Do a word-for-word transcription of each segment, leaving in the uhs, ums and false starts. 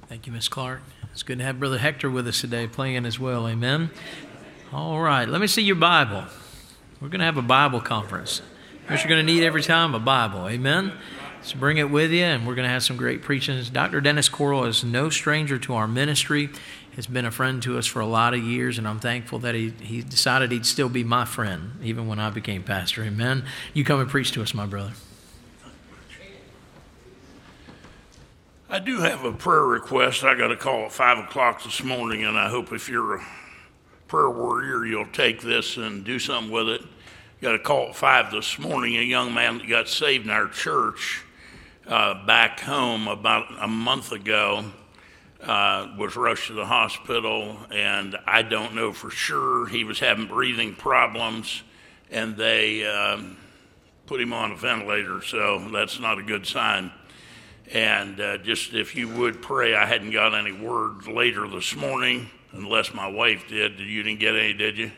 Thank you, Miss Clark. It's good to have Brother Hector with us today playing as well. Amen. All right, let me see your Bible. We're going to have a Bible conference. What you're going to need every time, a Bible. Amen. So bring it with you, and we're going to have some great preachings. Doctor Dennis Coral is no stranger to our ministry. He's been a friend to us for a lot of years, and I'm thankful that he, he decided he'd still be my friend, even when I became pastor. Amen. You come and preach to us, my brother. I do have a prayer request. I got a call at five o'clock this morning, and I hope if you're a prayer warrior, you'll take this and do something with it. Got a call at five this morning. A young man that got saved in our church uh, back home about a month ago uh, was rushed to the hospital, and I don't know for sure. He was having breathing problems, and they uh, put him on a ventilator, so that's not a good sign. And uh, just if you would pray, I hadn't got any word later this morning, unless my wife did. You didn't get any, did you?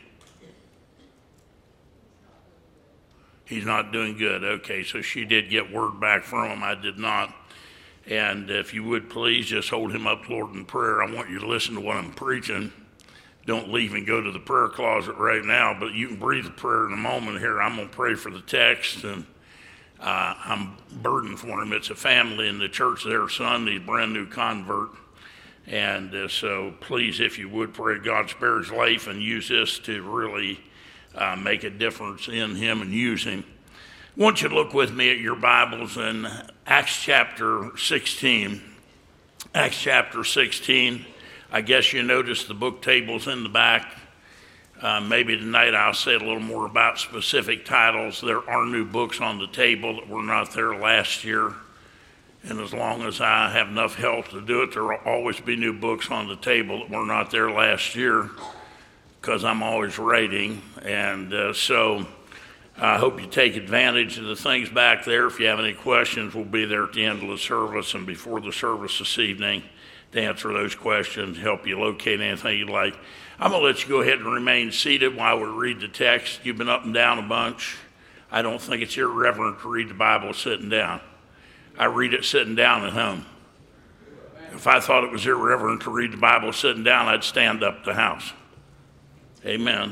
He's not doing good. Okay, so she did get word back from him. I did not. And if you would please just hold him up, Lord, in prayer. I want you to listen to what I'm preaching. Don't leave and go to the prayer closet right now, but you can breathe a prayer in a moment here. I'm going to pray for the text, and Uh, I'm burdened for him. It's a family in the church, their son, he's a brand new convert. And uh, so please, if you would, pray God spare his life and use this to really uh, make a difference in him and use him. I want you to look with me at your Bibles in Acts chapter sixteen. Acts chapter sixteen. I guess you noticed the book tables in the back. Uh, maybe tonight I'll say a little more about specific titles. There are new books on the table that were not there last year. And as long as I have enough health to do it, there will always be new books on the table that were not there last year, because I'm always writing. And uh, so I hope you take advantage of the things back there. If you have any questions, we'll be there at the end of the service and before the service this evening to answer those questions, help you locate anything you'd like. I'm going to let you go ahead and remain seated while we read the text. You've been up and down a bunch. I don't think it's irreverent to read the Bible sitting down. I read it sitting down at home. If I thought it was irreverent to read the Bible sitting down, I'd stand up at the house. Amen.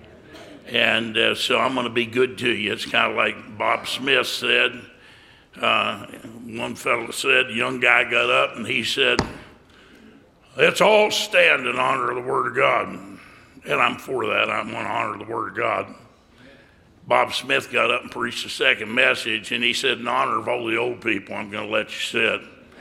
And uh, so I'm going to be good to you. It's kind of like Bob Smith said. Uh, one fellow said, a young guy got up and he said, "Let's all stand in honor of the Word of God." And I'm for that. I want to honor the Word of God. Bob Smith got up and preached a second message, and he said, "In honor of all the old people, I'm going to let you sit."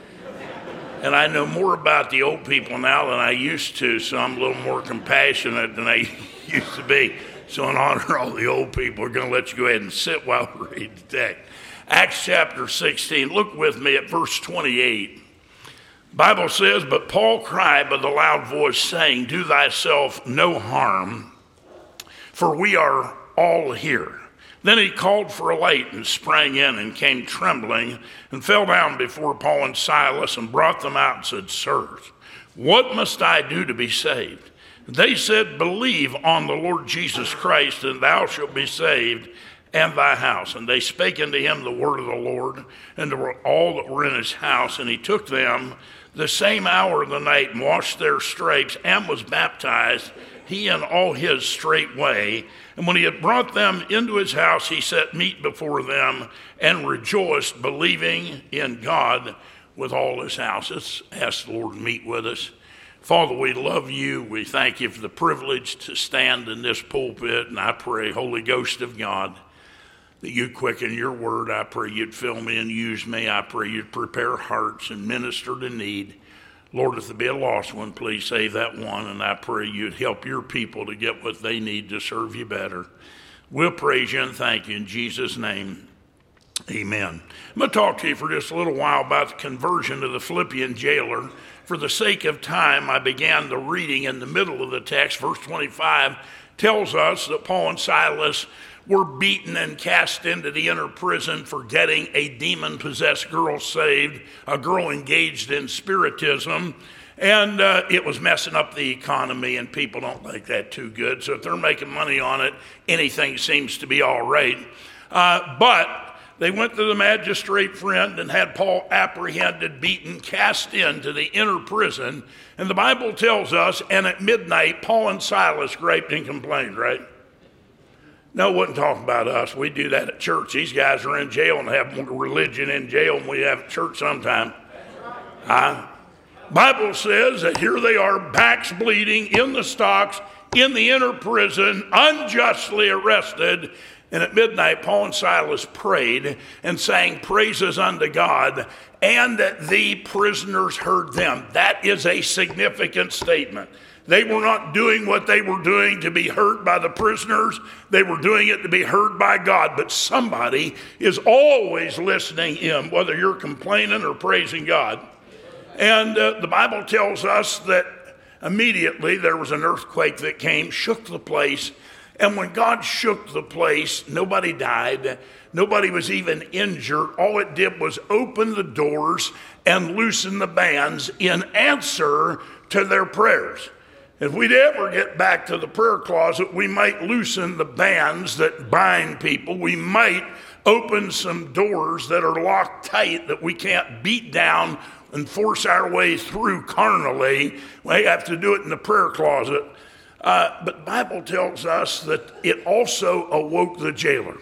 And I know more about the old people now than I used to, so I'm a little more compassionate than I used to be. So in honor of all the old people, we're going to let you go ahead and sit while we read the text. Acts chapter sixteen, look with me at verse twenty-eight. Bible says, "But Paul cried with a loud voice, saying, 'Do thyself no harm, for we are all here.' Then he called for a light and sprang in and came trembling and fell down before Paul and Silas and brought them out and said, 'Sirs, what must I do to be saved?' They said, 'Believe on the Lord Jesus Christ, and thou shalt be saved, and thy house.' And they spake unto him the word of the Lord, and to all that were in his house. And he took them the same hour of the night, and washed their stripes, and was baptized, he and all his straightway. And when he had brought them into his house, he set meat before them, and rejoiced, believing in God with all his house." Let's ask the Lord to meet with us. Father, we love you. We thank you for the privilege to stand in this pulpit, and I pray, Holy Ghost of God, that you'd quicken your word. I pray you'd fill me and use me. I pray you'd prepare hearts and minister to need. Lord, if there be a lost one, please save that one. And I pray you'd help your people to get what they need to serve you better. We'll praise you and thank you in Jesus' name. Amen. I'm going to talk to you for just a little while about the conversion of the Philippian jailer. For the sake of time, I began the reading in the middle of the text. Verse twenty-five tells us that Paul and Silas were beaten and cast into the inner prison for getting a demon-possessed girl saved, a girl engaged in spiritism, and uh, it was messing up the economy, and people don't like that too good. So if they're making money on it, anything seems to be all right. Uh, but they went to the magistrate friend and had Paul apprehended, beaten, cast into the inner prison. And the Bible tells us, and at midnight, Paul and Silas griped and complained, right? No, it wasn't talking about us. We do that at church. These guys are in jail and have more religion in jail than we have at church sometime. Huh? Bible says that here they are, backs bleeding, in the stocks, in the inner prison, unjustly arrested. And at midnight, Paul and Silas prayed and sang praises unto God, and that the prisoners heard them. That is a significant statement. They were not doing what they were doing to be heard by the prisoners. They were doing it to be heard by God. But somebody is always listening in, whether you're complaining or praising God. And uh, the Bible tells us that immediately there was an earthquake that came, shook the place. And when God shook the place, nobody died. Nobody was even injured. All it did was open the doors and loosen the bands in answer to their prayers. If we'd ever get back to the prayer closet, we might loosen the bands that bind people. We might open some doors that are locked tight that we can't beat down and force our way through carnally. We have to do it in the prayer closet. Uh, but the Bible tells us that it also awoke the jailer.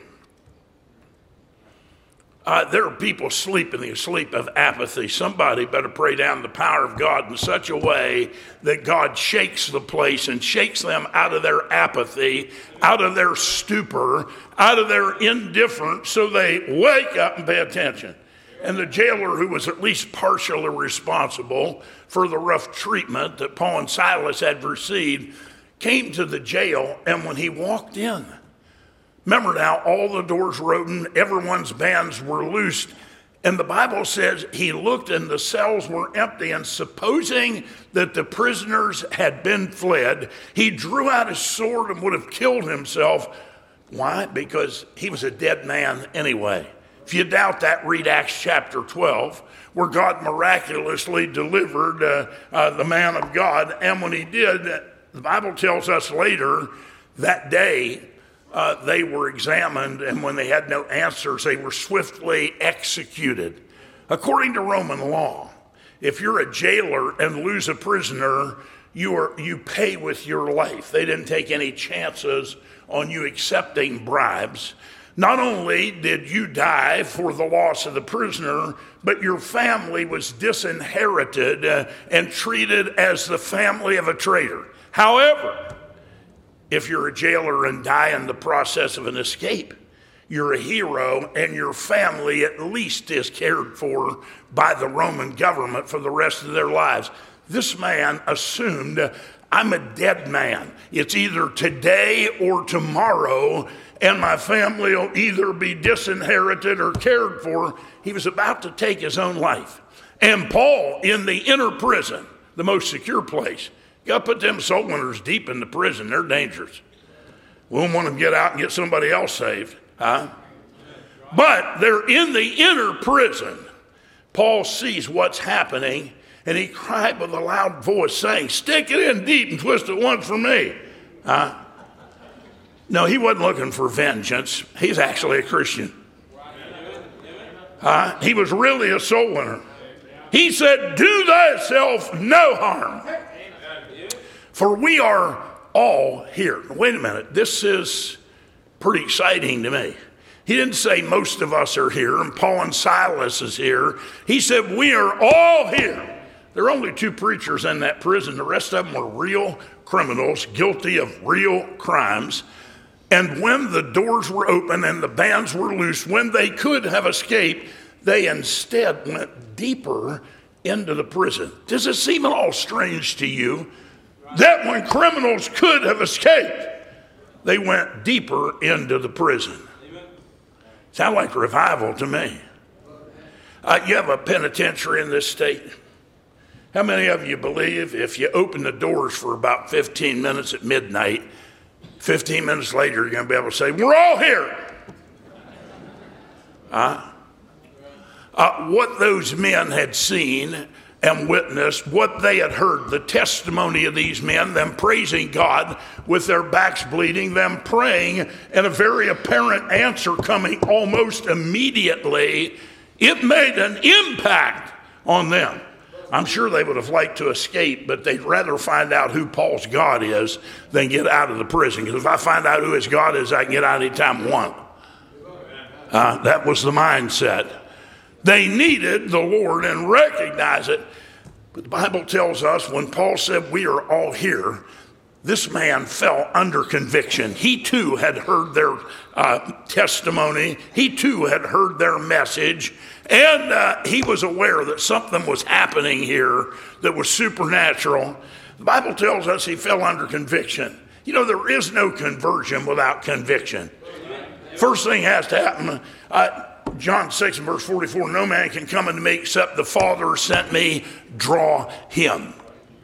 Uh, there are people sleeping the sleep of apathy. Somebody better pray down the power of God in such a way that God shakes the place and shakes them out of their apathy, out of their stupor, out of their indifference, so they wake up and pay attention. And the jailer, who was at least partially responsible for the rough treatment that Paul and Silas had received, came to the jail, and when he walked in, remember now, all the doors were open, everyone's bands were loosed, and the Bible says he looked and the cells were empty, and supposing that the prisoners had been fled, he drew out his sword and would have killed himself. Why? Because he was a dead man anyway. If you doubt that, read Acts chapter twelve, where God miraculously delivered uh, uh, the man of God, and when he did, the Bible tells us later that day, uh, they were examined, and when they had no answers, they were swiftly executed. According to Roman law, if you're a jailer and lose a prisoner, you are you pay with your life. They didn't take any chances on you accepting bribes. Not only did you die for the loss of the prisoner, but your family was disinherited uh, and treated as the family of a traitor. However, if you're a jailer and die in the process of an escape, you're a hero, and your family at least is cared for by the Roman government for the rest of their lives. This man assumed, I'm a dead man. It's either today or tomorrow, and my family will either be disinherited or cared for. He was about to take his own life. And Paul, in the inner prison, the most secure place, got to put them soul winners deep in the prison. They're dangerous. We don't want them to get out and get somebody else saved. Huh? But they're in the inner prison. Paul sees what's happening, and he cried with a loud voice, saying, stick it in deep and twist it once for me. Huh? No, he wasn't looking for vengeance. He's actually a Christian. Uh, he was really a soul winner. He said, do thyself no harm, for we are all here. Wait a minute. This is pretty exciting to me. He didn't say most of us are here and Paul and Silas is here. He said we are all here. There are only two preachers in that prison. The rest of them were real criminals, guilty of real crimes. And when the doors were open and the bands were loose, when they could have escaped, they instead went deeper into the prison. Does it seem at all strange to you that when criminals could have escaped, they went deeper into the prison? Sound like revival to me. Uh, you have a penitentiary in this state. How many of you believe if you open the doors for about fifteen minutes at midnight, fifteen minutes later, you're going to be able to say, we're all here? Uh, uh, what those men had seen and witnessed what they had heard, the testimony of these men, them praising God with their backs bleeding, them praying, and a very apparent answer coming almost immediately. It made an impact on them. I'm sure they would have liked to escape, but they'd rather find out who Paul's God is than get out of the prison. Because if I find out who his God is, I can get out anytime I want. Uh, that was the mindset. They needed the Lord and recognize it. But the Bible tells us when Paul said we are all here, this man fell under conviction. He too had heard their uh, testimony. He too had heard their message. And uh, he was aware that something was happening here that was supernatural. The Bible tells us he fell under conviction. You know, there is no conversion without conviction. First thing has to happen. Uh, John six and verse forty-four, no man can come unto me except the Father sent me, draw him.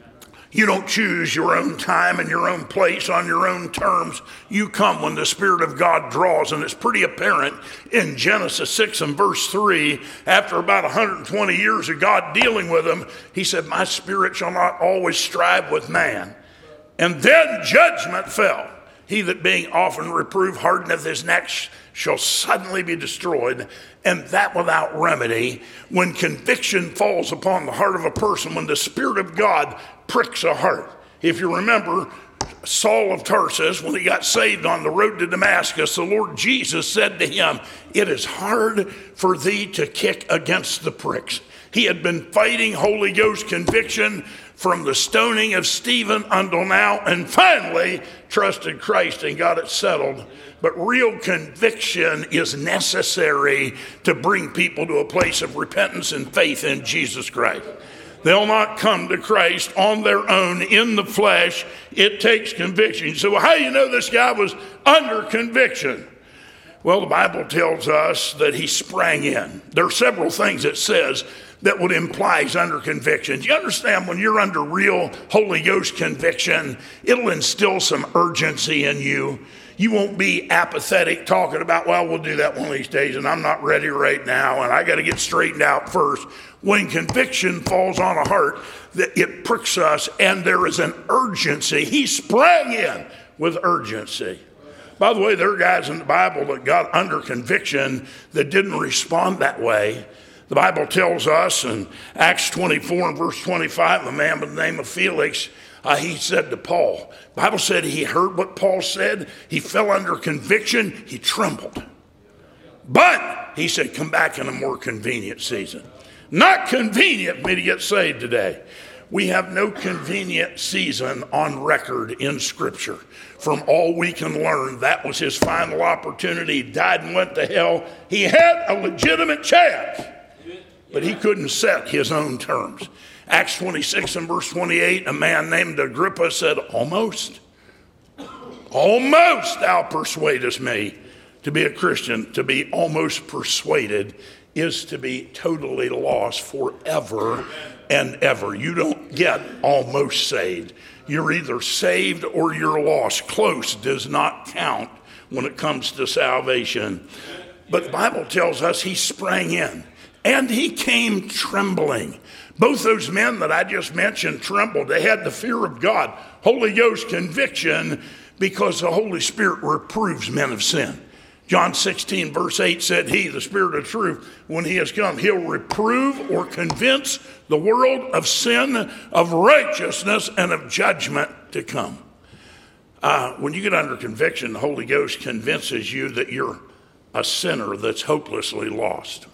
You don't choose your own time and your own place on your own terms. You come when the Spirit of God draws, and it's pretty apparent in Genesis six and verse three, after about one hundred twenty years of God dealing with them, he said, my spirit shall not always strive with man. And then judgment fell. He that being often reproved hardeneth his neck shall suddenly be destroyed, and that without remedy. When conviction falls upon the heart of a person, when the Spirit of God pricks a heart. If you remember, Saul of Tarsus, when he got saved on the road to Damascus, the Lord Jesus said to him, it is hard for thee to kick against the pricks. He had been fighting Holy Ghost conviction from the stoning of Stephen until now, and finally trusted Christ and got it settled. But real conviction is necessary to bring people to a place of repentance and faith in Jesus Christ. They'll not come to Christ on their own in the flesh. It takes conviction. So well, how do you know this guy was under conviction? Well, the Bible tells us that he sprang in. There are several things it says that would imply he's under conviction. Do you understand when you're under real Holy Ghost conviction, it'll instill some urgency in you. You won't be apathetic talking about, well, we'll do that one of these days, and I'm not ready right now, and I got to get straightened out first. When conviction falls on a heart, that it pricks us, and there is an urgency. He sprang in with urgency. By the way, there are guys in the Bible that got under conviction that didn't respond that way. The Bible tells us in Acts twenty-four and verse twenty-five, a man by the name of Felix, uh, he said to Paul, the Bible said he heard what Paul said. He fell under conviction. He trembled. But he said, come back in a more convenient season. Not convenient for me to get saved today. We have no convenient season on record in Scripture. From all we can learn, that was his final opportunity. He died and went to hell. He had a legitimate chance, but he couldn't set his own terms. Acts twenty-six and verse twenty-eight, a man named Agrippa said, almost, almost thou persuadest me to be a Christian. To be almost persuaded is to be totally lost forever and ever. You don't get almost saved. You're either saved or you're lost. Close does not count when it comes to salvation. But the Bible tells us he sprang in and he came trembling. Both those men that I just mentioned trembled. They had the fear of God, Holy Ghost conviction, because the Holy Spirit reproves men of sin. John sixteen verse eight said, he, the Spirit of truth, when he has come, he'll reprove or convince the world of sin, of righteousness, and of judgment to come. Uh, when you get under conviction, the Holy Ghost convinces you that you're a sinner that's hopelessly lost.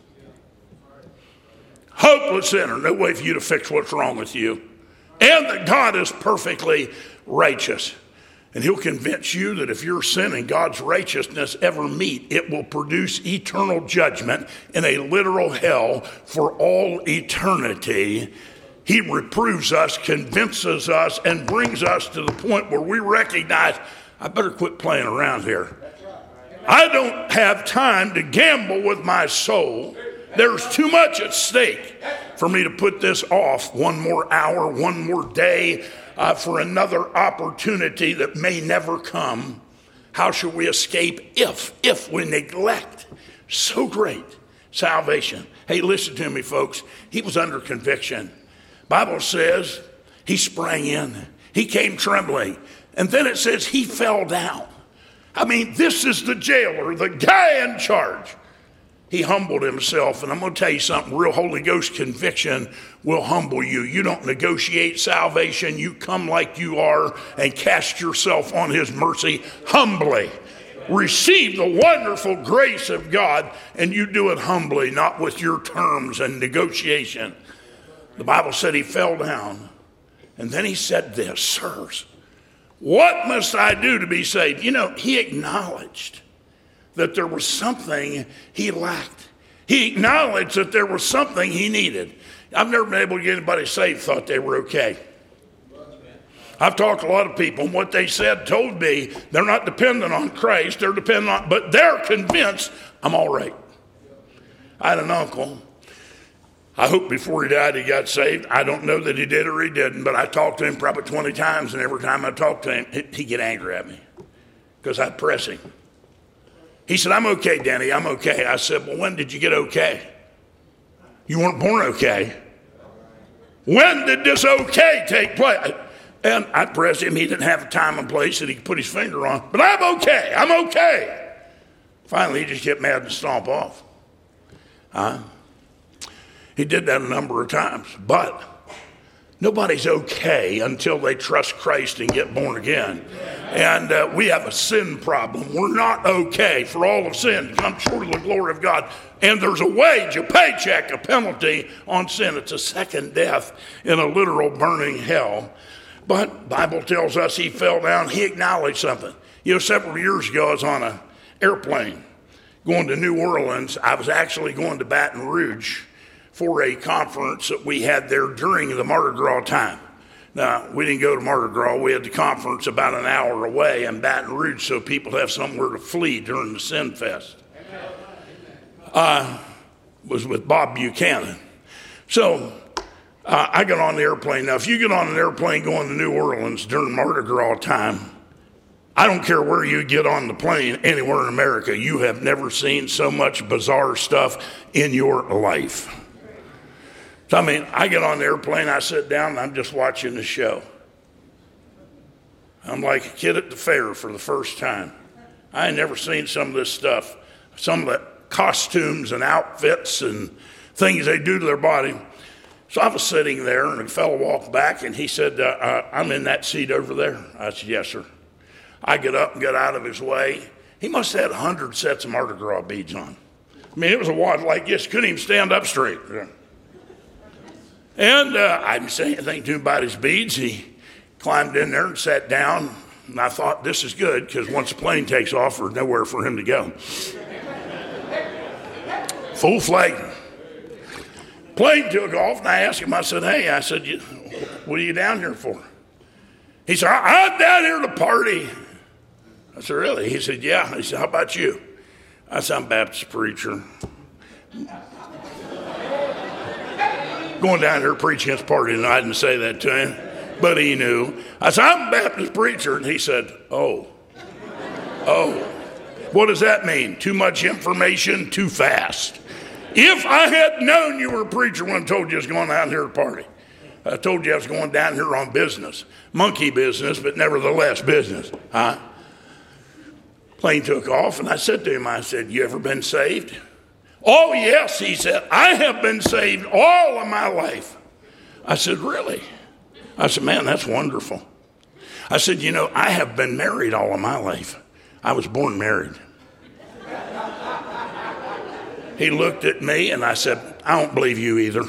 Hopeless sinner, no way for you to fix what's wrong with you. And that God is perfectly righteous. And he'll convince you that if your sin and God's righteousness ever meet, it will produce eternal judgment in a literal hell for all eternity. He reproves us, convinces us, and brings us to the point where we recognize, I better quit playing around here. I don't have time to gamble with my soul. There's too much at stake for me to put this off one more hour, one more day, uh, for another opportunity that may never come. How shall we escape if, if we neglect so great salvation? Hey, listen to me, folks. He was under conviction. Bible says he sprang in. He came trembling. And then it says he fell down. I mean, this is the jailer, the guy in charge. He humbled himself. And I'm going to tell you something. Real Holy Ghost conviction will humble you. You don't negotiate salvation. You come like you are and cast yourself on his mercy humbly. Receive the wonderful grace of God, and you do it humbly, not with your terms and negotiation. The Bible said he fell down. And then he said this, sirs, what must I do to be saved? You know, he acknowledged that there was something he lacked. He acknowledged that there was something he needed. I've never been able to get anybody saved thought they were okay. I've talked to a lot of people, and what they said told me they're not dependent on Christ, they're dependent on, but they're convinced I'm all right. I had an uncle. I hope before he died he got saved. I don't know that he did or he didn't, but I talked to him probably twenty times, and every time I talked to him, he'd get angry at me because I'd press him. He said, I'm okay, Danny, I'm okay. I said, well, when did you get okay? You weren't born okay. When did this okay take place? And I pressed him. He didn't have a time and place that he could put his finger on. But I'm okay. I'm okay. Finally, he just get mad and stomp off. Uh, he did that a number of times. But nobody's okay until they trust Christ and get born again. And uh, we have a sin problem. We're not okay. For all of sin, come short of the glory of God. And there's a wage, a paycheck, a penalty on sin. It's a second death in a literal burning hell. But Bible tells us he fell down. He acknowledged something. You know, several years ago, I was on an airplane going to New Orleans. I was actually going to Baton Rouge for a conference that we had there during the Mardi Gras time. Now, we didn't go to Mardi Gras. We had the conference about an hour away in Baton Rouge so people have somewhere to flee during the Sin Fest. Uh, was with Bob Buchanan. So uh, I got on the airplane. Now, if you get on an airplane going to New Orleans during Mardi Gras time, I don't care where you get on the plane anywhere in America, you have never seen so much bizarre stuff in your life. So, I mean, I get on the airplane, I sit down, and I'm just watching the show. I'm like a kid at the fair for the first time. I ain't never seen some of this stuff, some of the costumes and outfits and things they do to their body. So I was sitting there, and a fellow walked back, and he said, uh, uh, I'm in that seat over there. I said, yes, sir. I get up and get out of his way. He must have had one hundred sets of Mardi Gras beads on. I mean, it was a wad like this. Couldn't even stand up straight. And uh, I didn't say anything to him about his beads. He climbed in there and sat down. And I thought, this is good, because once the plane takes off, there's nowhere for him to go. Full flight. Plane took off, and I asked him, I said, hey, I said, what are you down here for? He said, I'm down here to party. I said, really? He said, yeah. He said, how about you? I said, I'm a Baptist preacher. Going down here preaching his party, and I didn't say that to him, but he knew. I said, I'm a Baptist preacher. And he said, oh, oh, what does that mean? Too much information, too fast. If I had known you were a preacher when I told you I was going down here to party, I told you I was going down here on business. Monkey business, but nevertheless business. Huh? Plane took off, and I said to him, I said, you ever been saved? Oh, yes, he said, I have been saved all of my life. I said, really? I said, man, that's wonderful. I said, you know, I have been married all of my life. I was born married. He looked at me, and I said, I don't believe you either.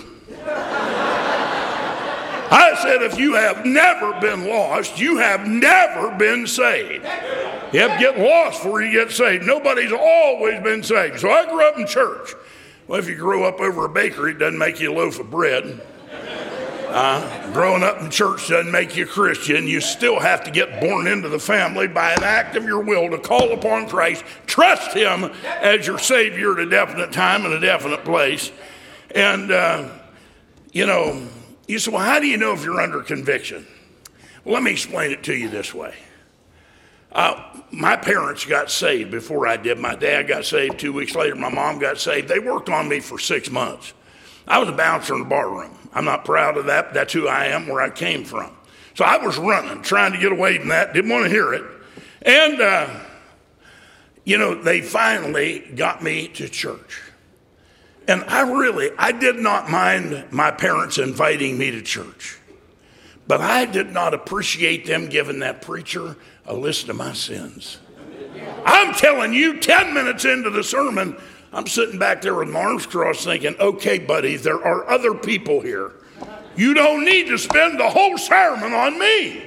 I said, if you have never been lost, you have never been saved. You have to get lost before you get saved. Nobody's always been saved. So I grew up in church. Well, if you grew up over a bakery, it doesn't make you a loaf of bread. Uh, growing up in church doesn't make you a Christian. You still have to get born into the family by an act of your will to call upon Christ, trust him as your Savior at a definite time and a definite place. And, uh, you know, you say, well, how do you know if you're under conviction? Well, let me explain it to you this way. Uh, my parents got saved before I did. My dad got saved two weeks later. My mom got saved. They worked on me for six months. I was a bouncer in the bar room. I'm not proud of that, but that's who I am, where I came from. So I was running, trying to get away from that, didn't want to hear it. And, uh, you know, they finally got me to church. And I really, I did not mind my parents inviting me to church. But I did not appreciate them giving that preacher a list of my sins. I'm telling you, ten minutes into the sermon, I'm sitting back there with my arms crossed thinking, okay, buddy, there are other people here. You don't need to spend the whole sermon on me.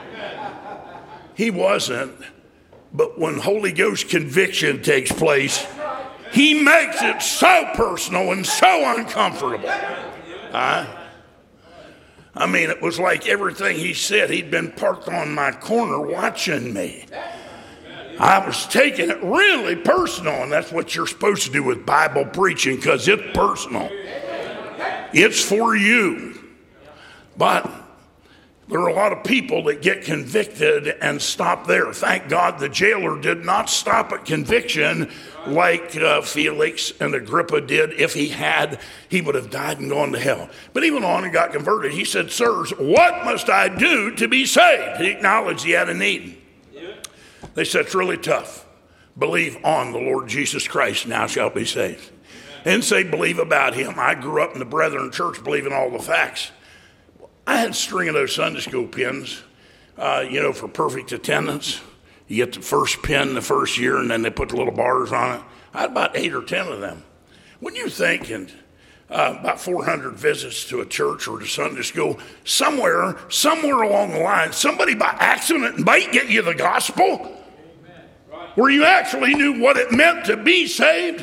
He wasn't. But when Holy Ghost conviction takes place, he makes it so personal and so uncomfortable. Huh? I mean, it was like everything he said, he'd been parked on my corner watching me. I was taking it really personal, and that's what you're supposed to do with Bible preaching, because it's personal. It's for you. But there are a lot of people that get convicted and stop there. Thank God the jailer did not stop at conviction like uh, Felix and Agrippa did. If he had, he would have died and gone to hell. But he went on and got converted. He said, sirs, what must I do to be saved? He acknowledged he had a need. They said, it's really tough. Believe on the Lord Jesus Christ, now shalt be saved. And say, believe about him. I grew up in the Brethren Church believing all the facts. I had a string of those Sunday school pins, uh, you know, for perfect attendance. You get the first pin the first year, and then they put the little bars on it. I had about eight or ten of them. When you think, and uh, about four hundred visits to a church or to Sunday school, somewhere, somewhere along the line, somebody by accident might get you the gospel, where you actually knew what it meant to be saved.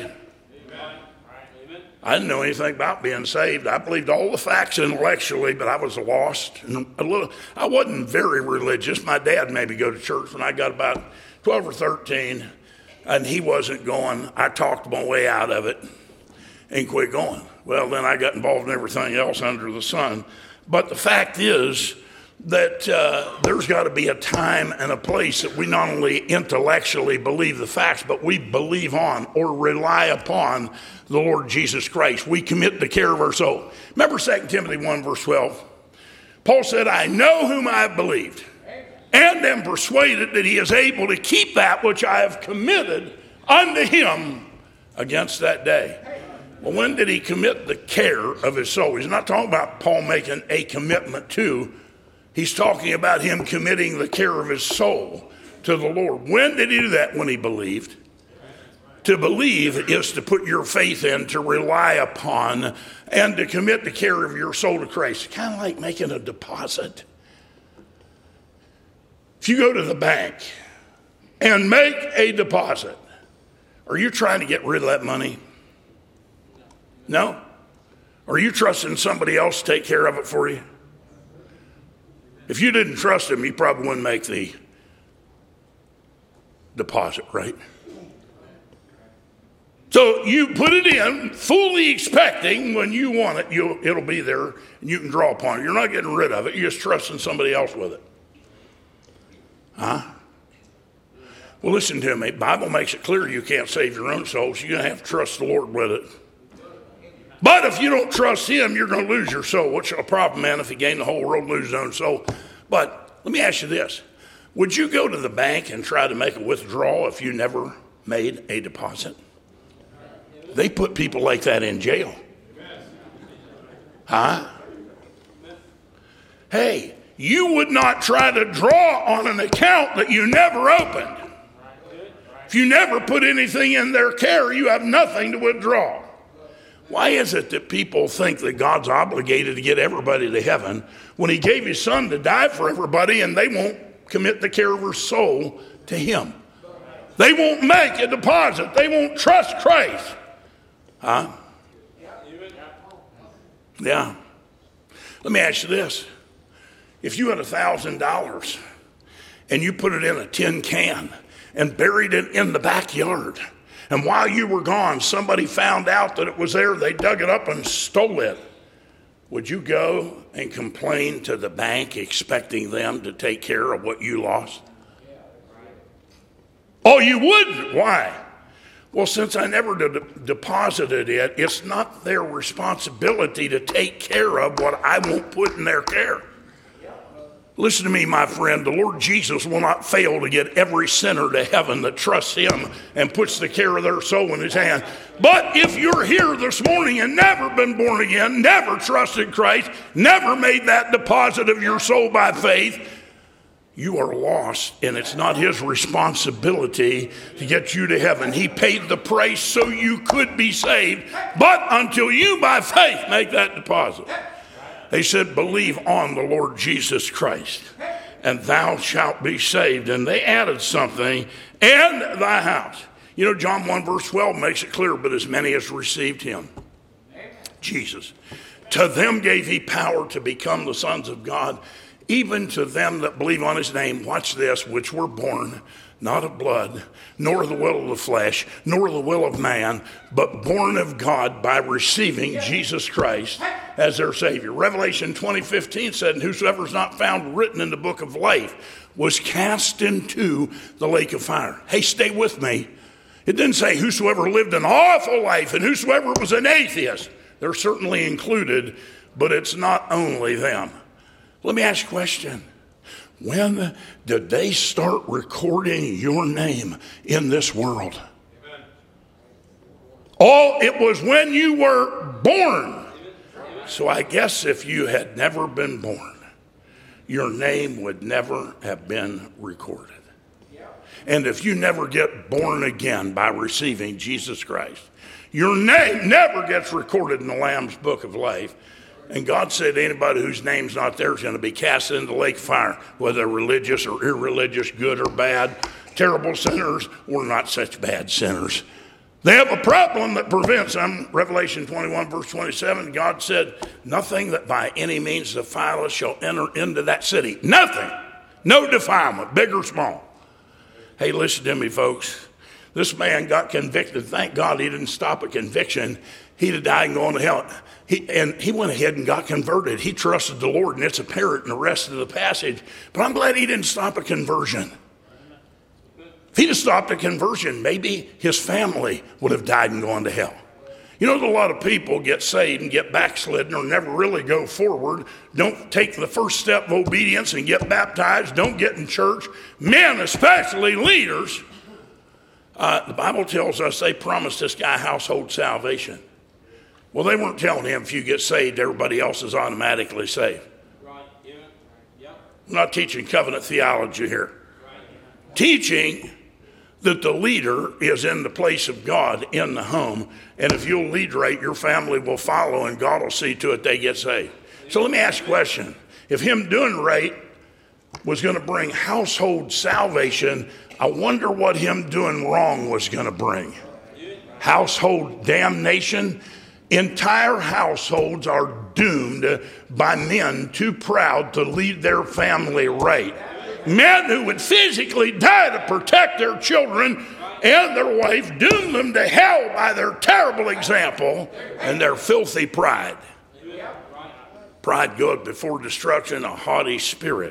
I didn't know anything about being saved. I believed all the facts intellectually, but I was lost. And a little, I wasn't very religious. My dad made me go to church when I got about twelve or thirteen, and he wasn't going. I talked my way out of it and quit going. Well, then I got involved in everything else under the sun. But the fact is that uh, there's got to be a time and a place that we not only intellectually believe the facts, but we believe on or rely upon the Lord Jesus Christ. We commit the care of our soul. Remember Second Timothy one verse twelve? Paul said, I know whom I have believed, and am persuaded that he is able to keep that which I have committed unto him against that day. Well, when did he commit the care of his soul? He's not talking about Paul making a commitment to. He's talking about him committing the care of his soul to the Lord. When did he do that? When he believed. To believe is to put your faith in, to rely upon, and to commit the care of your soul to Christ. It's kind of like making a deposit. If you go to the bank and make a deposit, are you trying to get rid of that money? No? Are you trusting somebody else to take care of it for you? If you didn't trust him, you probably wouldn't make the deposit, right? So you put it in, fully expecting when you want it, you'll, it'll be there, and you can draw upon it. You're not getting rid of it. You're just trusting somebody else with it. Huh? Well, listen to me. The Bible makes it clear you can't save your own soul, so you're going to have to trust the Lord with it. But if you don't trust him, you're going to lose your soul. What's a problem, man, if you gain the whole world and lose his own soul? But let me ask you this. Would you go to the bank and try to make a withdrawal if you never made a deposit? They put people like that in jail. Huh? Hey, you would not try to draw on an account that you never opened. If you never put anything in their care, you have nothing to withdraw. Why is it that people think that God's obligated to get everybody to heaven when he gave his son to die for everybody, and they won't commit the care of their soul to him? They won't make a deposit. They won't trust Christ. Huh? Yeah. Let me ask you this. If you had a thousand dollars and you put it in a tin can and buried it in the backyard, and while you were gone, somebody found out that it was there, they dug it up and stole it, would you go and complain to the bank expecting them to take care of what you lost? Oh, you wouldn't. Why? Well, since I never de- deposited it, it's not their responsibility to take care of what I won't put in their care. Listen to me, my friend. The Lord Jesus will not fail to get every sinner to heaven that trusts him and puts the care of their soul in his hand. But if you're here this morning and never been born again, never trusted Christ, never made that deposit of your soul by faith, you are lost, and it's not his responsibility to get you to heaven. He paid the price so you could be saved, but until you by faith make that deposit. They said, believe on the Lord Jesus Christ, and thou shalt be saved. And they added something, and thy house. You know, John one verse twelve makes it clear, but as many as received him, Jesus, to them gave he power to become the sons of God, even to them that believe on his name, watch this, which were born not of blood, nor the will of the flesh, nor the will of man, but born of God by receiving Jesus Christ as their Savior. Revelation twenty fifteen said, and whosoever is not found written in the book of life was cast into the lake of fire. Hey, stay with me. It didn't say whosoever lived an awful life and whosoever was an atheist. They're certainly included, but it's not only them. Let me ask you a question. When did they start recording your name in this world? Amen. Oh, it was when you were born. So I guess if you had never been born, your name would never have been recorded. And if you never get born again by receiving Jesus Christ, your name never gets recorded in the Lamb's Book of Life. And God said anybody whose name's not there is going to be cast into the lake of fire, whether religious or irreligious, good or bad, terrible sinners or not such bad sinners. They have a problem that prevents them. Revelation twenty-one, verse twenty-seven, God said, nothing that by any means defileth shall enter into that city. Nothing. No defilement, big or small. Hey, listen to me, folks. This man got convicted. Thank God he didn't stop at conviction. He'd have died and gone to hell. He, and he went ahead and got converted. He trusted the Lord, and it's apparent in the rest of the passage. But I'm glad he didn't stop at conversion. If he'd have stopped at conversion, maybe his family would have died and gone to hell. You know, a lot of people get saved and get backslidden or never really go forward, don't take the first step of obedience and get baptized, don't get in church. Men, especially leaders, uh, the Bible tells us they promised this guy household salvation. Well, they weren't telling him if you get saved, everybody else is automatically saved. Right. Yeah. Yeah. I'm not teaching covenant theology here. Right. Teaching that the leader is in the place of God in the home, and if you'll lead right, your family will follow, and God will see to it they get saved. So let me ask you a question. If him doing right was going to bring household salvation, I wonder what him doing wrong was going to bring. Household damnation. Entire households are doomed by men too proud to lead their family right. Men who would physically die to protect their children and their wife, doom them to hell by their terrible example and their filthy pride. Pride goeth before destruction, a haughty spirit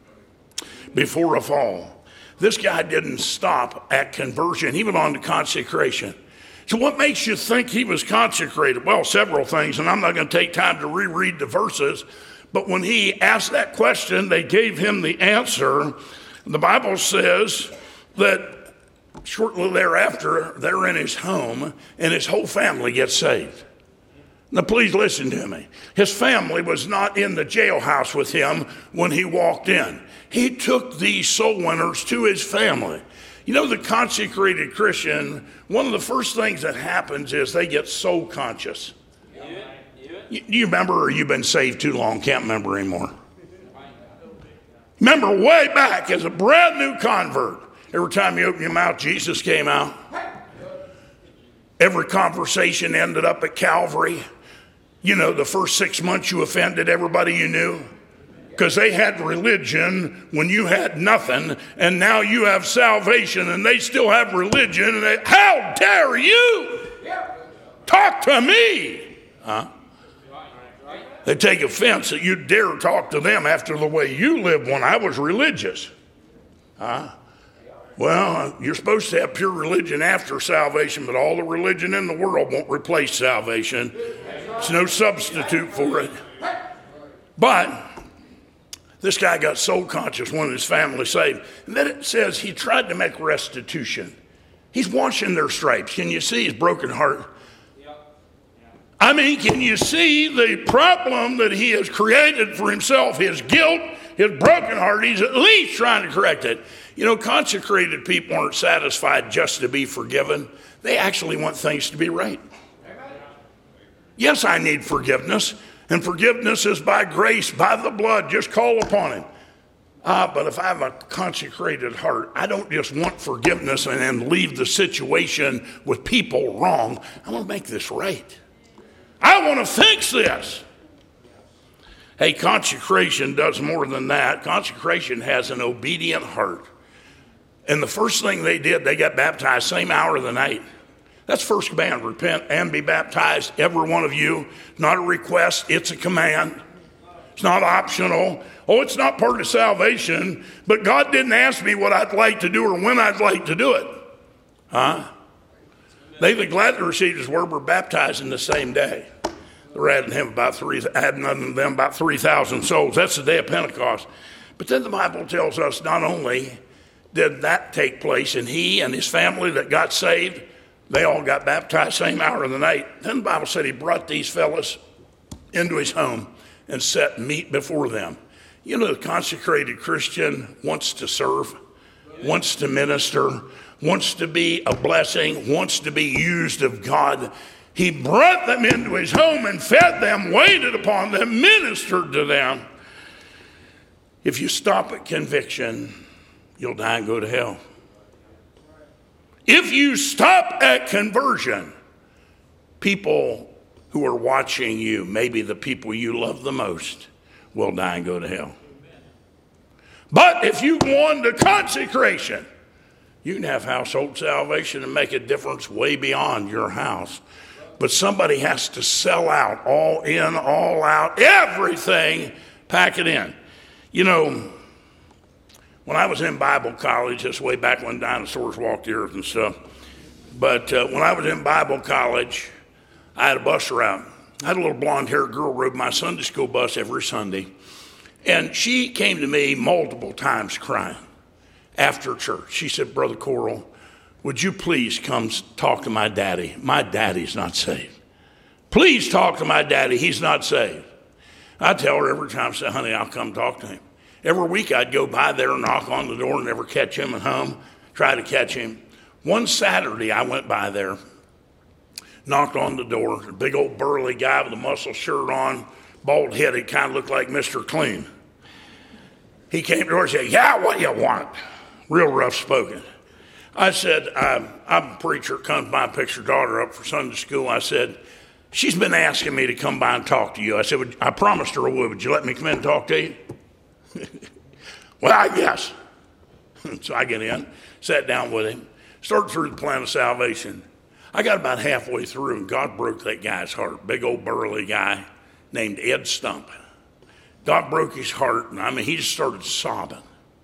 before a fall. This guy didn't stop at conversion. He went on to consecration. So what makes you think he was consecrated? Well, several things, and I'm not going to take time to reread the verses. But when he asked that question, they gave him the answer. The Bible says that shortly thereafter, they're in his home, and his whole family gets saved. Now, please listen to me. His family was not in the jailhouse with him when he walked in. He took these soul winners to his family. You know, the consecrated Christian, one of the first things that happens is they get soul conscious. Yeah. You, you remember, or you've been saved too long, can't remember anymore? Remember way back as a brand new convert, every time you open your mouth, Jesus came out. Every conversation ended up at Calvary. You know, the first six months you offended everybody you knew. Because they had religion when you had nothing, and now you have salvation, and they still have religion. And they, how dare you talk to me? Huh? They take offense that you dare talk to them after the way you lived when I was religious. Huh? Well, you're supposed to have pure religion after salvation, but all the religion in the world won't replace salvation. There's no substitute for it. But this guy got soul conscious, wanted his family saved. And then it says he tried to make restitution. He's washing their stripes. Can you see his broken heart? I mean, can you see the problem that he has created for himself, his guilt, his broken heart? He's at least trying to correct it. You know, consecrated people aren't satisfied just to be forgiven. They actually want things to be right. Yes, I need forgiveness, and forgiveness is by grace, by the blood. Just call upon him. Ah, but if I have a consecrated heart, I don't just want forgiveness and then leave the situation with people wrong. I want to make this right. I want to fix this. Hey, consecration does more than that. Consecration has an obedient heart. And the first thing they did, they got baptized same hour of the night. That's first command, repent and be baptized, every one of you. Not a request, it's a command. It's not optional. Oh, it's not part of salvation, but God didn't ask me what I'd like to do or when I'd like to do it. Huh? They that gladly received his word were baptized in the same day. They're adding him about three, adding unto them about three thousand souls. That's the day of Pentecost. But then the Bible tells us not only did that take place, and he and his family that got saved, they all got baptized same hour of the night. Then the Bible said he brought these fellas into his home and set meat before them. You know, the consecrated Christian wants to serve, wants to minister, wants to be a blessing, wants to be used of God. He brought them into his home and fed them, waited upon them, ministered to them. If you stop at conviction, you'll die and go to hell. If you stop at conversion, people who are watching you, maybe the people you love the most, will die and go to hell. But if you go on to consecration, you can have household salvation and make a difference way beyond your house. But somebody has to sell out, all in, all out, everything, pack it in. You know, when I was in Bible college, that's way back when dinosaurs walked the earth and stuff. But uh, when I was in Bible college, I had a bus route. I had a little blonde-haired girl rode my Sunday school bus every Sunday. And she came to me multiple times crying after church. She said, Brother Coral, would you please come talk to my daddy? My daddy's not saved. Please talk to my daddy. He's not saved. I tell her every time, I say, honey, I'll come talk to him. Every week I'd go by there and knock on the door and never catch him at home, try to catch him. One Saturday I went by there, knocked on the door, a big old burly guy with a muscle shirt on, bald-headed, kind of looked like Mister Clean. He came to the door and said, yeah, what do you want? Real rough spoken. I said, I'm, I'm a preacher, comes by and picks her daughter up for Sunday school. I said, she's been asking me to come by and talk to you. I said, I promised her I would. Would you let me come in and talk to you? Well, I guess. So I get in, sat down with him, started through the plan of salvation. I got about halfway through, and God broke that guy's heart. Big old burly guy named Ed Stump. God broke his heart, and I mean, he just started sobbing.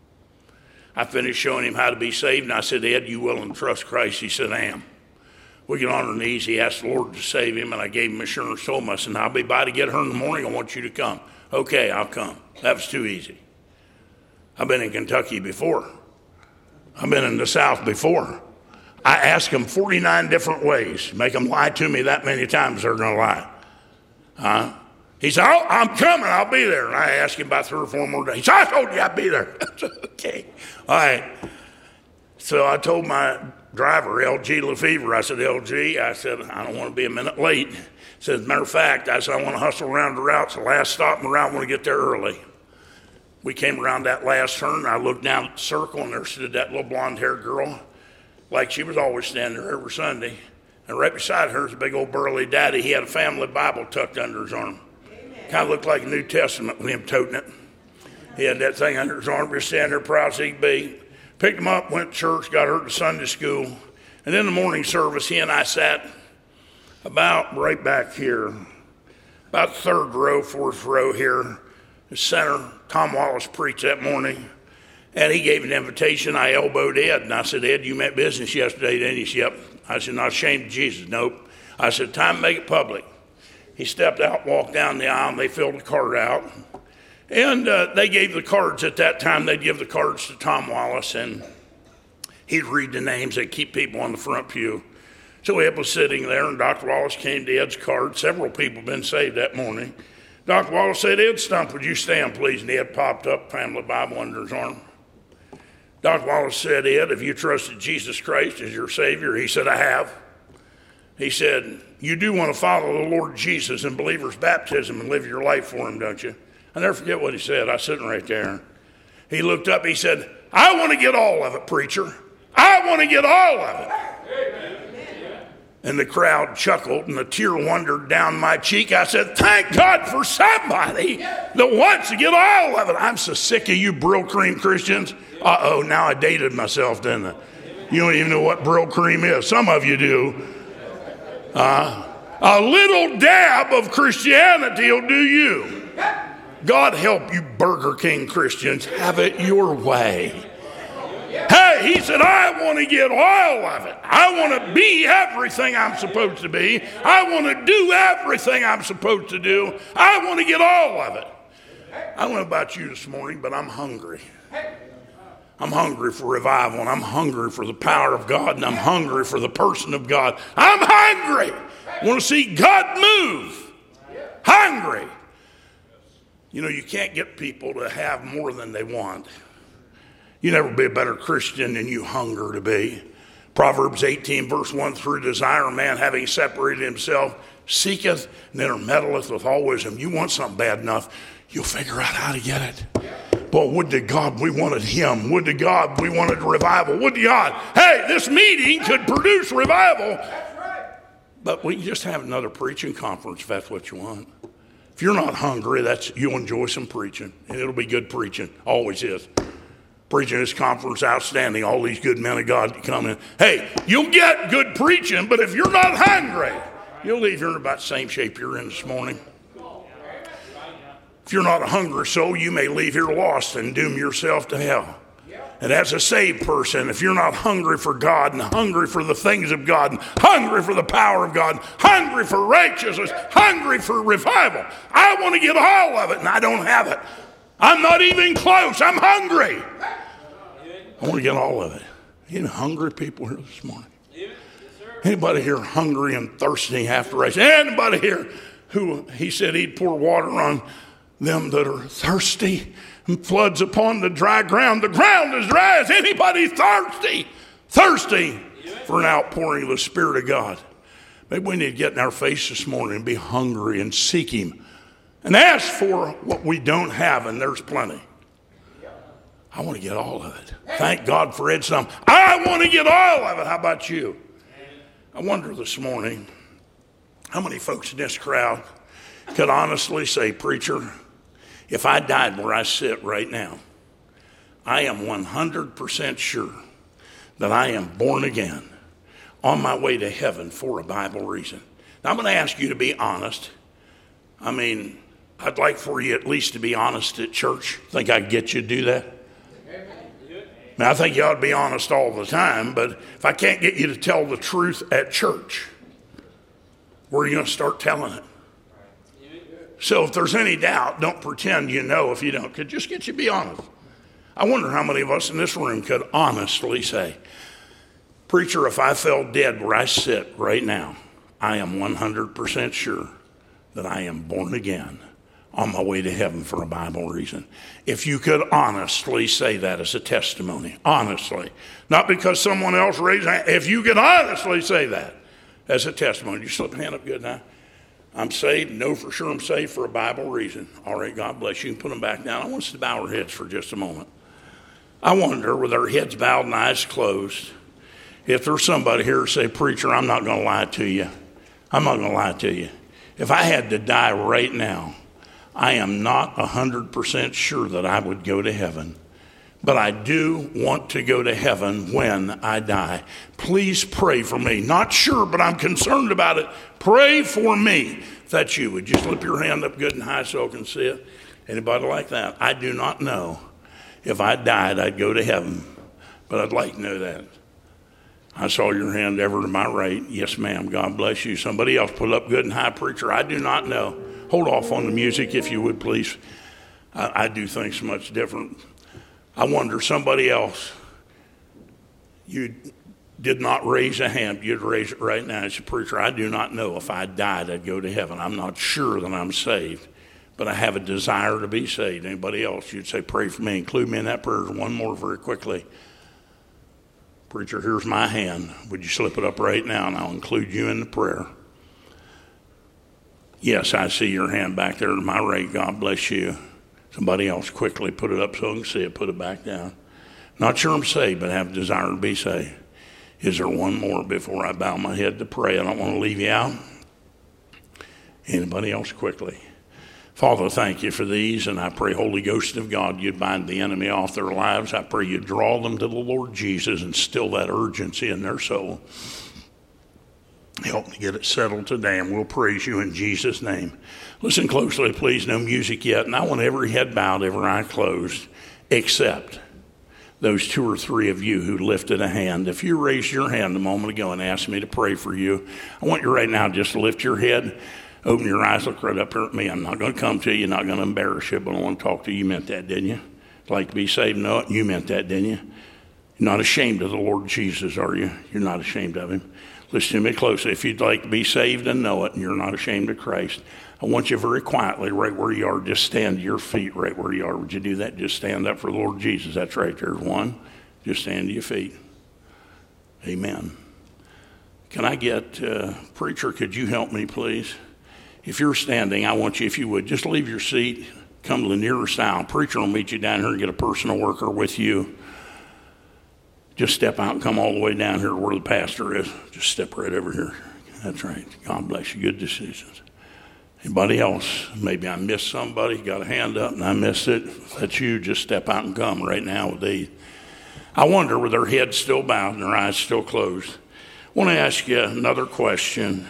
I finished showing him how to be saved, and I said, Ed, you willing to trust Christ? He said, I am. We get on our knees. He asked the Lord to save him, and I gave him assurance, told him, I said, I'll be by to get her in the morning. I want you to come. Okay, I'll come. That was too easy. I've been in Kentucky before. I've been in the South before. I ask them forty-nine different ways. Make them lie to me that many times, they're going to lie. Huh? He said, oh, I'm coming. I'll be there. And I asked him about three or four more days. He said, I told you I'd be there. I said, okay. All right. So I told my driver, L G Lefevre, I said, L G, I said, I don't want to be a minute late. He said, as a matter of fact, I said, I want to hustle around the route. It's the last stop in the route. I want to get there early. We came around that last turn, and I looked down at the circle, and there stood that little blonde-haired girl, like she was always standing there every Sunday. And right beside her is a big old burly daddy. He had a family Bible tucked under his arm. Kind of looked like a New Testament with him toting it. He had that thing under his arm, just standing there proud as he could be. Picked him up, went to church, got her to Sunday school. And in the morning service, he and I sat about right back here, about third row, fourth row here, the center. Tom Wallace preached that morning. And he gave an invitation. I elbowed Ed, and I said, Ed, you meant business yesterday, didn't you? He said, yep. I said, not ashamed of Jesus. Nope. I said, time to make it public. He stepped out, walked down the aisle, and they filled the card out. And uh, they gave the cards at that time. They'd give the cards to Tom Wallace, and he'd read the names. They'd keep people on the front pew. So Ed was sitting there, and Doctor Wallace came to Ed's card. Several people had been saved that morning. Doctor Wallace said, Ed Stump, would you stand, please? And Ed popped up, family Bible under his arm. Doctor Wallace said, Ed, have you trusted Jesus Christ as your Savior? He said, I have. He said, you do want to follow the Lord Jesus in believer's baptism and live your life for him, don't you? I never forget what he said. I was sitting right there. He looked up, he said, I want to get all of it, preacher. I want to get all of it. Amen. And the crowd chuckled and a tear wandered down my cheek. I said, thank God for somebody that wants to get all of it. I'm so sick of you Brill Cream Christians. Uh-oh, now I dated myself, didn't I? You don't even know what Brill Cream is. Some of you do. Uh, a little dab of Christianity will do you. God help you Burger King Christians. Have it your way. Hey, he said, I want to get all of it. I want to be everything I'm supposed to be. I want to do everything I'm supposed to do. I want to get all of it. I don't know about you this morning, but I'm hungry. I'm hungry for revival, and I'm hungry for the power of God, and I'm hungry for the person of God. I'm hungry. I want to see God move. Hungry. You know, you can't get people to have more than they want. You never be a better Christian than you hunger to be. Proverbs eighteen, verse one, through desire, a man having separated himself, seeketh and intermeddleth with all wisdom. You want something bad enough, you'll figure out how to get it. Boy, would to God we wanted him. Would to God we wanted revival. Would to God, hey, this meeting could produce revival. But we can just have another preaching conference if that's what you want. If you're not hungry, that's you'll enjoy some preaching. And it'll be good preaching. Always is. Preaching this conference, outstanding. All these good men of God come in. Hey, you'll get good preaching, but if you're not hungry, you'll leave here in about the same shape you're in this morning. If you're not a hungry soul, you may leave here lost and doom yourself to hell. And as a saved person, if you're not hungry for God and hungry for the things of God and hungry for the power of God, hungry for righteousness, hungry for revival, I want to get all of it and I don't have it. I'm not even close. I'm hungry. I want to get all of it. You hungry people here this morning? Anybody here hungry and thirsty after race? Anybody here who he said he'd pour water on them that are thirsty and floods upon the dry ground? The ground is dry. Is anybody thirsty? Thirsty for an outpouring of the Spirit of God. Maybe we need to get in our face this morning and be hungry and seek him. And ask for what we don't have, and there's plenty. I want to get all of it. Thank God for Ed Stump. I want to get all of it. How about you? I wonder this morning, how many folks in this crowd could honestly say, preacher, if I died where I sit right now, I am one hundred percent sure that I am born again on my way to heaven for a Bible reason. Now, I'm going to ask you to be honest. I mean, I'd like for you at least to be honest at church. Think I can get you to do that? Now, I think you ought to be honest all the time, but if I can't get you to tell the truth at church, where are you going to start telling it? So if there's any doubt, don't pretend you know if you don't. Could just get you to be honest. I wonder how many of us in this room could honestly say, preacher, if I fell dead where I sit right now, I am one hundred percent sure that I am born again on my way to heaven for a Bible reason. If you could honestly say that as a testimony, honestly, not because someone else raised hand, if you could honestly say that as a testimony, you slip a hand up good now. I'm saved, know for sure I'm saved for a Bible reason. All right, God bless you. You can put them back down. I want us to bow our heads for just a moment. I wonder, with our heads bowed and eyes closed, if there's somebody here who say, preacher, I'm not going to lie to you. I'm not going to lie to you. If I had to die right now, I am not one hundred percent sure that I would go to heaven. But I do want to go to heaven when I die. Please pray for me. Not sure, but I'm concerned about it. Pray for me. If that's you, would you slip your hand up good and high so I can see it? Anybody like that? I do not know if I died, I'd go to heaven. But I'd like to know that. I saw your hand ever to my right. Yes, ma'am. God bless you. Somebody else put up good and high, preacher. I do not know. Hold off on the music if you would, please. I, I do things much different. I wonder, somebody else, you did not raise a hand. You'd raise it right now. As a preacher, I do not know if I died, I'd go to heaven. I'm not sure that I'm saved, but I have a desire to be saved. Anybody else? You'd say, pray for me. Include me in that prayer. One more very quickly. Preacher, here's my hand. Would you slip it up right now, and I'll include you in the prayer. Yes, I see your hand back there to my right. God bless you. Somebody else, quickly put it up so I can see it. Put it back down. Not sure I'm saved, but I have a desire to be saved. Is there one more before I bow my head to pray? I don't want to leave you out. Anybody else, quickly? Father, thank you for these, and I pray, Holy Ghost of God, you'd bind the enemy off their lives. I pray you draw them to the Lord Jesus and still that urgency in their soul. Help me get it settled today, and we'll praise you in Jesus' name. Listen closely, please. No music yet, and I want every head bowed, every eye closed, except those two or three of you who lifted a hand. If you raised your hand a moment ago and asked me to pray for you, I want you right now just to lift your head. Open your eyes, look right up here at me. I'm not going to come to you, not going to embarrass you, but I want to talk to you. You meant that, didn't you? Like to be saved? No, you meant that, didn't you? You're not ashamed of the Lord Jesus, are you? You're not ashamed of him. Listen to me closely. If you'd like to be saved and know it, and you're not ashamed of Christ, I want you very quietly, right where you are, just stand to your feet right where you are. Would you do that? Just stand up for the Lord Jesus. That's right. There's one. Just stand to your feet. Amen. Can I get, uh, preacher, could you help me, please? If you're standing, I want you, if you would, just leave your seat, come to the nearest aisle. Preacher will meet you down here and get a personal worker with you. Just step out and come all the way down here where the pastor is. Just step right over here. That's right. God bless you. Good decisions. Anybody else? Maybe I missed somebody, got a hand up and I missed it. If that's you, just step out and come right now with these. I wonder, with their heads still bowed and their eyes still closed. I want to ask you another question.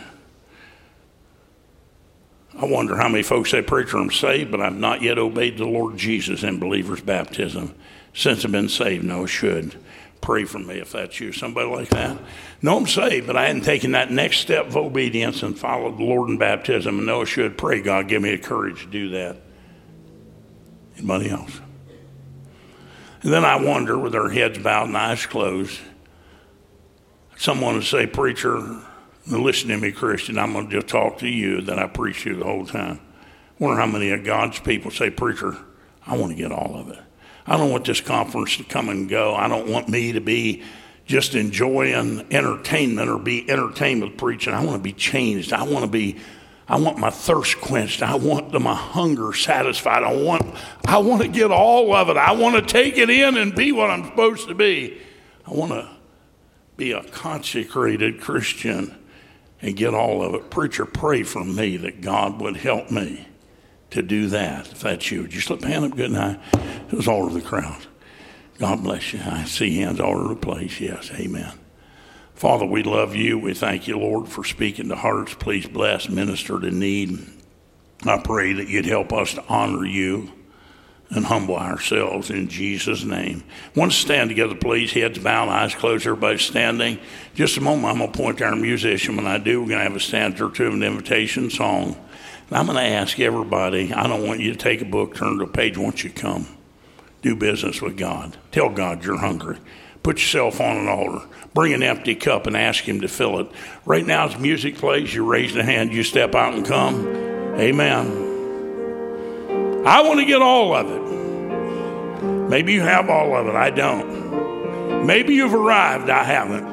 I wonder how many folks say, preacher, I'm saved, but I've not yet obeyed the Lord Jesus in believer's baptism. Since I've been saved, no, I should. Pray for me if that's you. Somebody like that? No, I'm saved, but I hadn't taken that next step of obedience and followed the Lord in baptism. And no, I should. Pray, God, give me the courage to do that. Anybody else? And then I wonder, with their heads bowed and eyes closed, someone would say, preacher, listen to me, Christian, I'm going to just talk to you that I preach to you the whole time. I wonder how many of God's people say, preacher, I want to get all of it. I don't want this conference to come and go. I don't want me to be just enjoying entertainment or be entertained with preaching. I want to be changed. I want to be, I want my thirst quenched. I want my hunger satisfied. I want, I want to get all of it. I want to take it in and be what I'm supposed to be. I want to be a consecrated Christian and get all of it. Preacher, pray for me that God would help me to do that. If that's you, just slip a hand up good and high. It was all over the crowd. God bless you. I see hands all over the place. Yes, amen. Father, we love you. We thank you, Lord, for speaking to hearts. Please bless, minister to need. I pray that you'd help us to honor you and humble ourselves in Jesus' name. I want to stand together, please. Heads bowed, eyes closed, everybody standing. Just a moment, I'm going to point to our musician. When I do, we're going to have a stanza or two of an invitation song. And I'm going to ask everybody, I don't want you to take a book, turn to a page. I want you to come. Do business with God. Tell God you're hungry. Put yourself on an altar. Bring an empty cup and ask him to fill it. Right now, as music plays, you raise a hand, you step out and come. Amen. I want to get all of it. Maybe you have all of it. I don't. Maybe you've arrived. I haven't.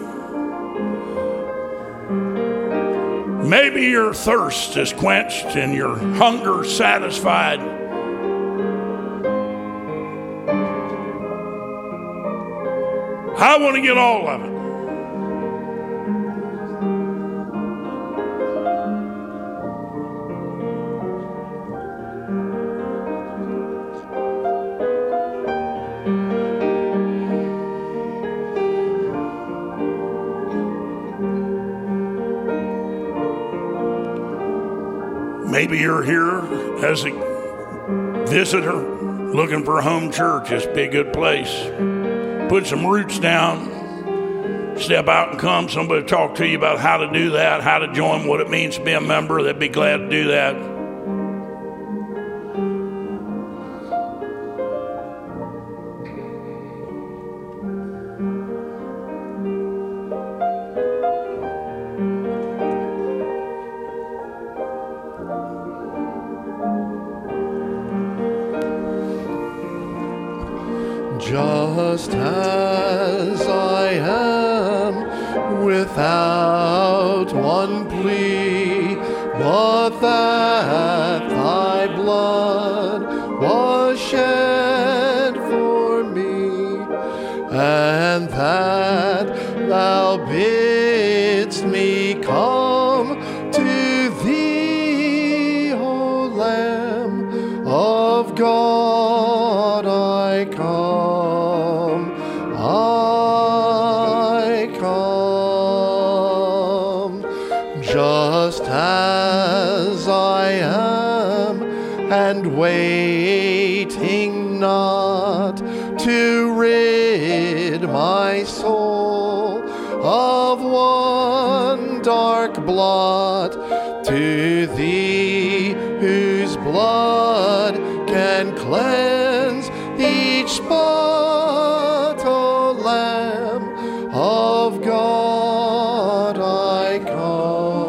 Maybe your thirst is quenched and your hunger satisfied. I want to get all of it. Maybe you're here as a visitor. looking for a home church, this would be a good place. Put some roots down, step out and come. Somebody talk to you about how to do that, how to join, what it means to be a member. They'd be glad to do that. Just as I am, without one plea, but that thy blood was shed for me, and that thou bidst me come to thee, O Lamb of God, I come. Just as I am, and waiting not to rid my soul of one dark blot, to thee whose blood can cleanse each spot, O Lamb of God, I come.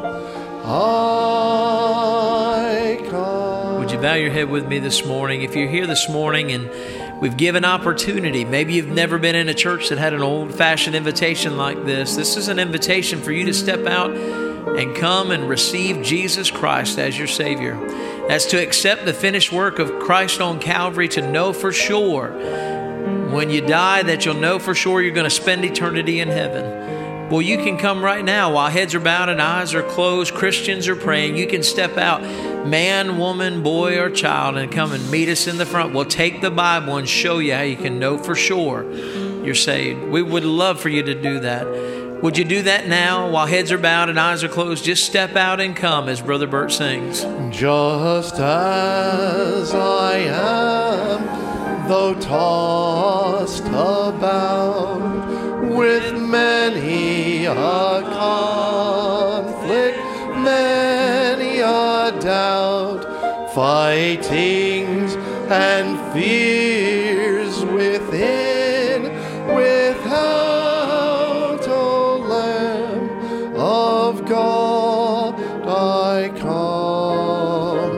Bow your head with me this morning. If you're here this morning and we've given opportunity, maybe you've never been in a church that had an old-fashioned invitation like this. This is an invitation for you to step out and come and receive Jesus Christ as your Savior. That's to accept the finished work of Christ on Calvary, to know for sure when you die that you'll know for sure you're going to spend eternity in heaven. Well, you can come right now while heads are bowed and eyes are closed. Christians are praying. You can step out, man, woman, boy, or child, and come and meet us in the front. We'll take the Bible and show you how you can know for sure you're saved. We would love for you to do that. Would you do that now while heads are bowed and eyes are closed? Just step out and come as Brother Bert sings. Just as I am, though tossed about with many a conflict, many a doubt, fightings and fears within, without, O Lamb of God, I come,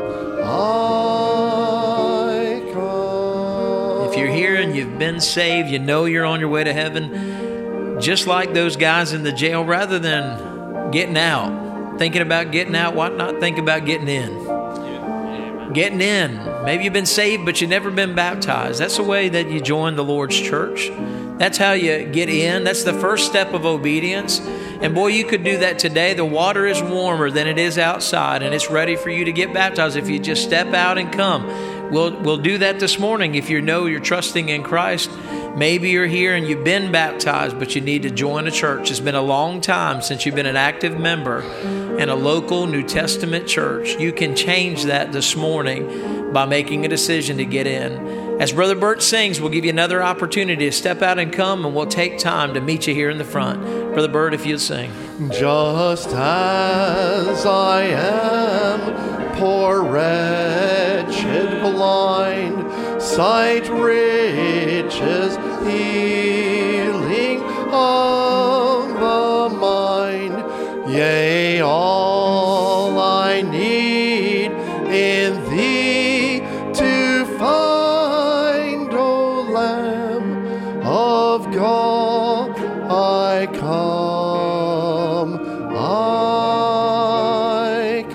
I come. If you're here and you've been saved, you know you're on your way to heaven, just like those guys in the jail, rather than getting out, thinking about getting out, why not think about getting in? Getting in. Maybe you've been saved, but you've never been baptized. That's the way that you join the Lord's church. That's how you get in. That's the first step of obedience. And boy, you could do that today. The water is warmer than it is outside, and it's ready for you to get baptized if you just step out and come. We'll, we'll do that this morning if you know you're trusting in Christ. Maybe you're here and you've been baptized, but you need to join a church. It's been a long time since you've been an active member in a local New Testament church. You can change that this morning by making a decision to get in. As Brother Bert sings, we'll give you another opportunity to step out and come, and we'll take time to meet you here in the front. Brother Bert, if you'll sing. Just as I am, poor, wretched, blind, sight, riches, healing of the mind, yea, all I need in thee to find, O Lamb of God, I come, I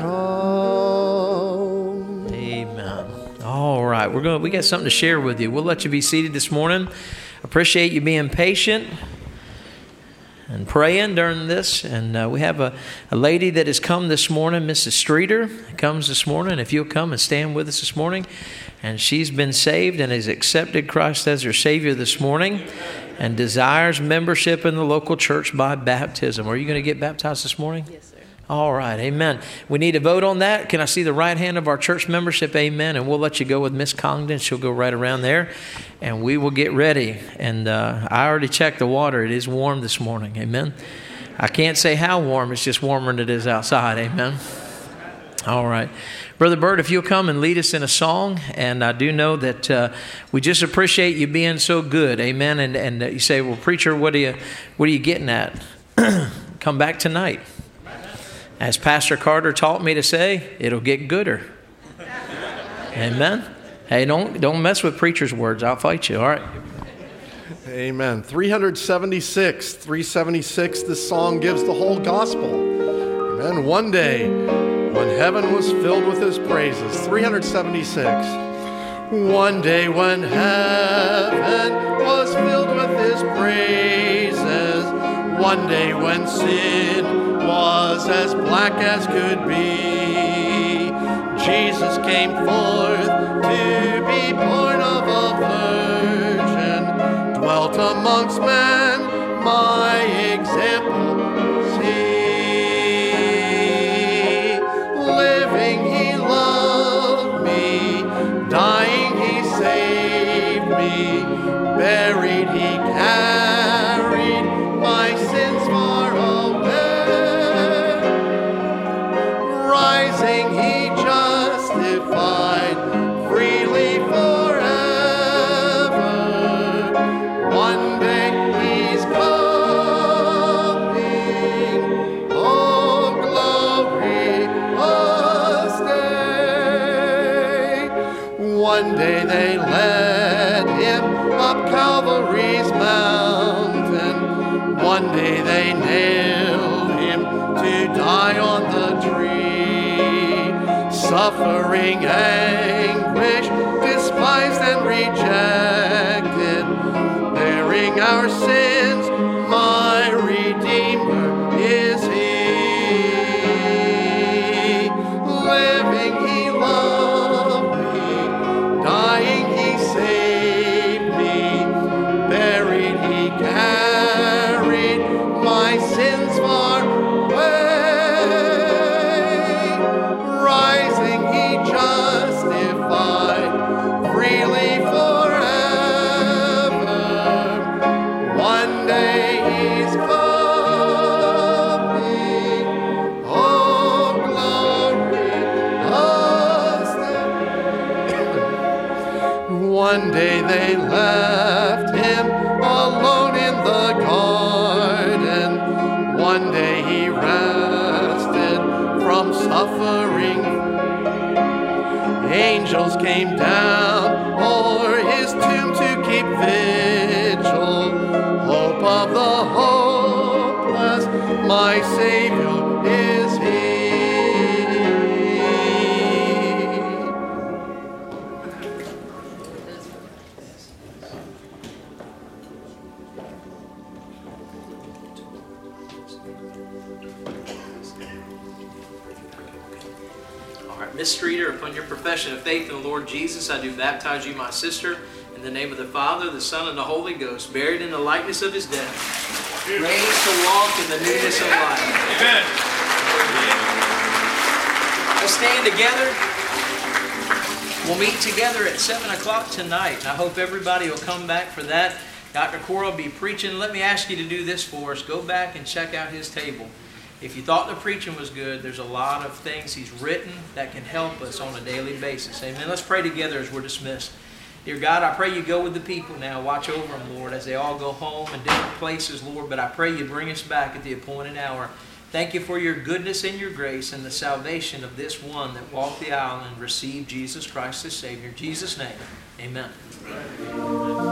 come. Amen. All right, we're going. We got something to share with you. We'll let you be seated this morning. Appreciate you being patient and praying during this. And uh, we have a, a lady that has come this morning, Missus Streeter, comes this morning. If you'll come and stand with us this morning. And she's been saved and has accepted Christ as her Savior this morning and desires membership in the local church by baptism. Are you going to get baptized this morning? Yes, sir. All right, amen. We need to vote on that. Can I see the right hand of our church membership? Amen. And we'll let you go with Miss Congdon. She'll go right around there, and we will get ready. And uh, I already checked the water. It is warm this morning. Amen. I can't say how warm. It's just warmer than it is outside. Amen. All right. Brother Bert, if you'll come and lead us in a song, and I do know that uh, we just appreciate you being so good. Amen. And and you say, well, preacher, what are you, what are you getting at? Come back tonight. As Pastor Carter taught me to say, it'll get gooder. Amen. Hey, don't don't mess with preacher's words. I'll fight you. All right. Amen. three seventy-six. three seventy-six, this song gives the whole gospel. Amen. One day, when heaven was filled with his praises. three seventy-six. One day when heaven was filled with his praises. One day when sin was as black as could be, Jesus came forth to be born of a virgin, dwelt amongst men, my example see. Living he loved me, dying he saved me, buried he carried my sins far away. Rising he justified freely forever. One day he's coming, oh glorious day. One day they led him up Calvary's mountain. One day they nailed him to die on the tree, suffering anguish, despised and rejected, bearing our sins, my Redeemer is he. Living he loved me, dying he saved me, buried he carried my sins far away. Rising he justified freely forever. One day he's coming, oh glorious day. One day they left him alone in the garden. One day he rested from suffering. Angels came down o'er his tomb to keep vigil. Hope of the hopeless, my Savior is he. Miss Streeter, upon your profession of faith in the Lord Jesus, I do baptize you, my sister, in the name of the Father, the Son, and the Holy Ghost, buried in the likeness of his death, raised to walk in the newness of life. Amen. Let's stand together. We'll meet together at seven o'clock tonight, and I hope everybody will come back for that. Doctor Cora will be preaching. Let me ask you to do this for us. Go back and check out his table. If you thought the preaching was good, there's a lot of things he's written that can help us on a daily basis. Amen. Let's pray together as we're dismissed. Dear God, I pray you go with the people now. Watch over them, Lord, as they all go home in different places, Lord. But I pray you bring us back at the appointed hour. Thank you for your goodness and your grace and the salvation of this one that walked the aisle and received Jesus Christ as Savior. In Jesus' name, amen.